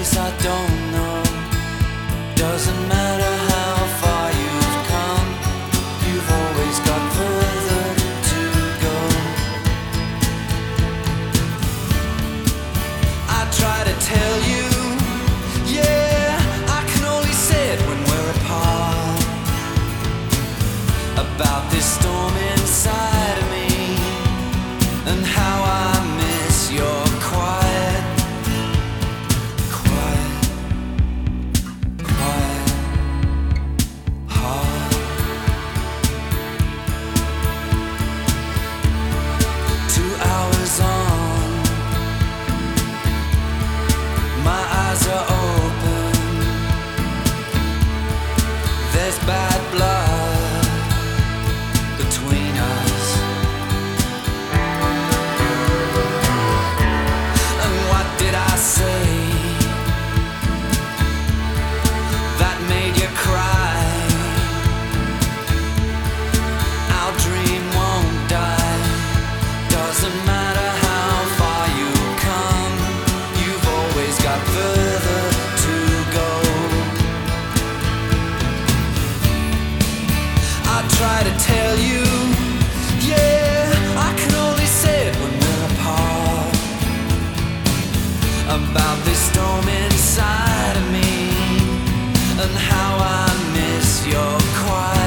I don't know. Doesn't matter how far you've come, you've always got further to go. I try to tell you, yeah, I can only say it when we're apart, about this storm inside of me, and how I miss your quiet, quiet, quiet heart. 2 hours on, my eyes are open. There's bad blood between us. And what did I say that made you cry? Our dream won't die. Doesn't matter how far you come, you've always got further to go. I try to tell you, yeah, I can only say it when we're apart, about this storm inside of me, and how I miss your quiet.